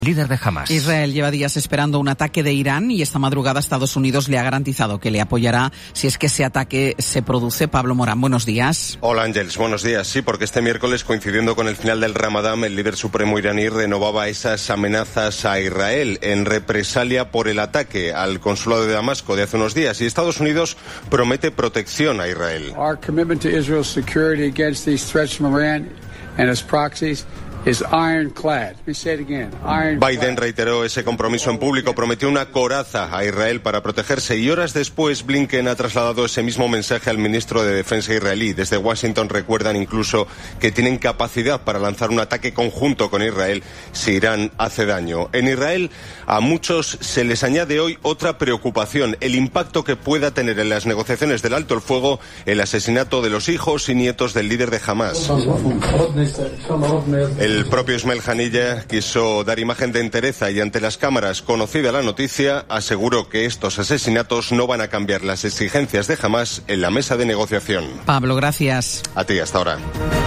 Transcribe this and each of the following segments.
líder de Hamas. Israel lleva días esperando un ataque de Irán y esta madrugada Estados Unidos le ha garantizado que le apoyará si es que ese ataque se produce. Pablo Morán, buenos días. Hola Ángels, buenos días. Sí, porque este miércoles, coincidiendo con el final del Ramadán, el líder supremo iraní renovaba esas amenazas a Israel en represalia por el ataque al consulado de Damasco de hace unos días, y Estados Unidos promete protección a Israel. Our commitment to Israel's security against these threats from Iran and its proxies is ironclad. Let me say it again. Ironclad. Biden reiteró ese compromiso en público, prometió una coraza a Israel para protegerse, y horas después Blinken ha trasladado ese mismo mensaje al ministro de Defensa israelí. Desde Washington recuerdan incluso que tienen capacidad para lanzar un ataque conjunto con Israel si Irán hace daño. En Israel a muchos se les añade hoy otra preocupación: el impacto que pueda tener en las negociaciones del alto el fuego el asesinato de los hijos y nietos del líder de Hamas. El propio Ismael Haniyeh quiso dar imagen de entereza y ante las cámaras, conocida la noticia, aseguró que estos asesinatos no van a cambiar las exigencias de Hamas en la mesa de negociación. Pablo, gracias. A ti, hasta ahora.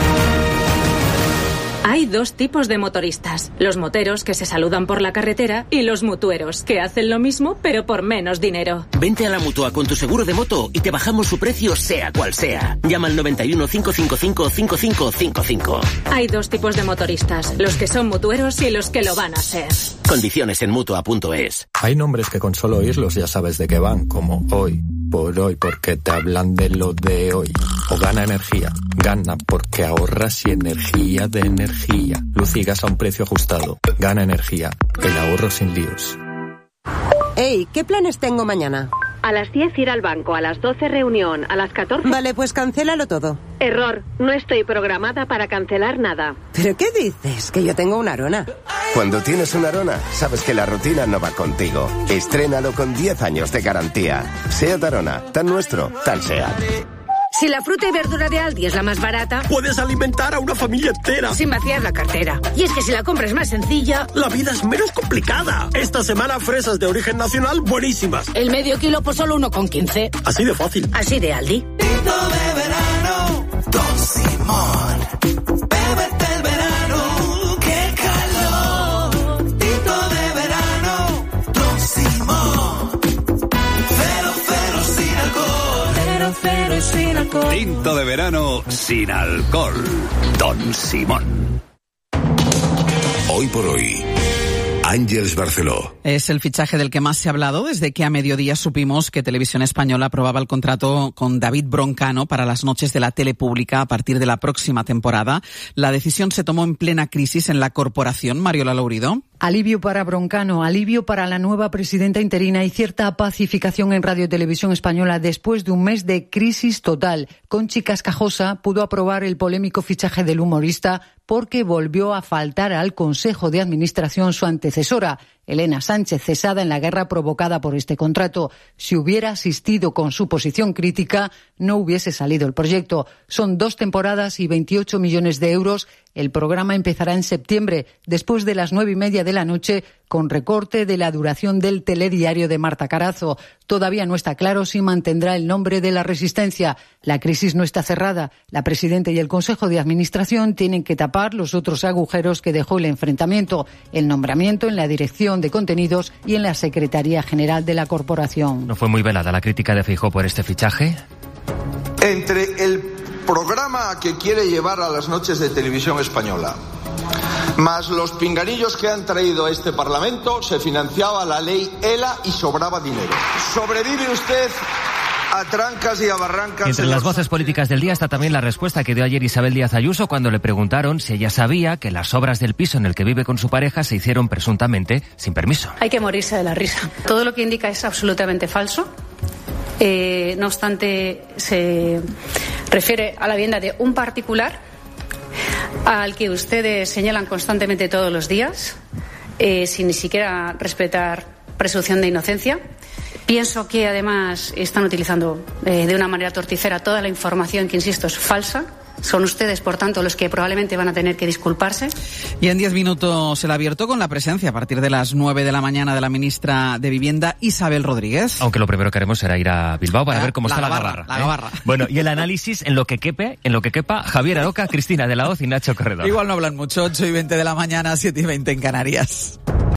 Hay dos tipos de motoristas: los moteros, que se saludan por la carretera, y los mutueros, que hacen lo mismo pero por menos dinero. Vente a la Mutua con tu seguro de moto y te bajamos su precio sea cual sea. Llama al 91 555 5555. Hay dos tipos de motoristas: los que son mutueros y los que lo van a ser. Condiciones en Mutua.es. Hay nombres que con solo oírlos ya sabes de qué van, como hoy, por hoy, porque te hablan de lo de hoy. O Gana Energía. Gana porque ahorras y energía de energía. Luz y gas a un precio ajustado. Gana Energía. El ahorro sin líos. Hey, ¿qué planes tengo mañana? A las 10 ir al banco, a las 12 reunión, a las 14... Vale, pues cancélalo todo. Error, no estoy programada para cancelar nada. ¿Pero qué dices? Que yo tengo una Arona. Cuando tienes una Arona, sabes que la rutina no va contigo. Estrénalo con 10 años de garantía. SEAT Arona, tan nuestro, tan SEAT. Si la fruta y verdura de Aldi es la más barata, puedes alimentar a una familia entera sin vaciar la cartera. Y es que si la compra es más sencilla, la vida es menos complicada. Esta semana fresas de origen nacional buenísimas. El medio kilo por solo 1,15. Así de fácil. Así de Aldi. Tinto de verano, Don Simón. Bébete el verano, qué calor. Tinto de verano, Don Simón. Cero sin alcohol. Cero sin alcohol. Tinto de verano sin alcohol. Don Simón. Hoy por hoy, Ángels Barceló. Es el fichaje del que más se ha hablado desde que a mediodía supimos que Televisión Española aprobaba el contrato con David Broncano para las noches de la tele pública a partir de la próxima temporada. La decisión se tomó en plena crisis en la corporación. Mariola Lourido. Alivio para Broncano, alivio para la nueva presidenta interina y cierta pacificación en Radio y Televisión Española después de un mes de crisis total. Conchi Cascajosa pudo aprobar el polémico fichaje del humorista porque volvió a faltar al Consejo de Administración su antecesora, Elena Sánchez, cesada en la guerra provocada por este contrato. Si hubiera asistido con su posición crítica, no hubiese salido el proyecto. Son 2 temporadas y 28 millones de euros. El programa empezará en septiembre, después de las 9:30 de la noche, con recorte de la duración del telediario de Marta Carazo. Todavía no está claro si mantendrá el nombre de La Resistencia. La crisis no está cerrada. La presidenta y el Consejo de Administración tienen que tapar los otros agujeros que dejó el enfrentamiento: el nombramiento en la dirección de contenidos y en la Secretaría General de la Corporación. ¿No fue muy velada la crítica de Feijóo por este fichaje? Entre el programa que quiere llevar a las noches de Televisión Española más los pinganillos que han traído a este Parlamento, se financiaba la ley ELA y sobraba dinero. Sobrevive usted a trancas y a barrancas. Entre las voces políticas del día está también la respuesta que dio ayer Isabel Díaz Ayuso cuando le preguntaron si ella sabía que las obras del piso en el que vive con su pareja se hicieron presuntamente sin permiso. Hay que morirse de la risa. Todo lo que indica es absolutamente falso. No obstante, se refiere a la vivienda de un particular al que ustedes señalan constantemente todos los días, sin ni siquiera respetar presunción de inocencia. Pienso que además están utilizando de una manera torticera toda la información que, insisto, es falsa. Son ustedes, por tanto, los que probablemente van a tener que disculparse. Y en 10 minutos el abierto con la presencia a partir de las 9 de la mañana de la ministra de Vivienda, Isabel Rodríguez. Aunque lo primero que haremos será ir a Bilbao para ver cómo está la gabarra. La gabarra. Bueno, y el análisis en lo que quepa, Javier Aroca, Cristina de la Hoz y Nacho Corredor. Igual no hablan mucho, 8:20 de la mañana, 7:20 en Canarias.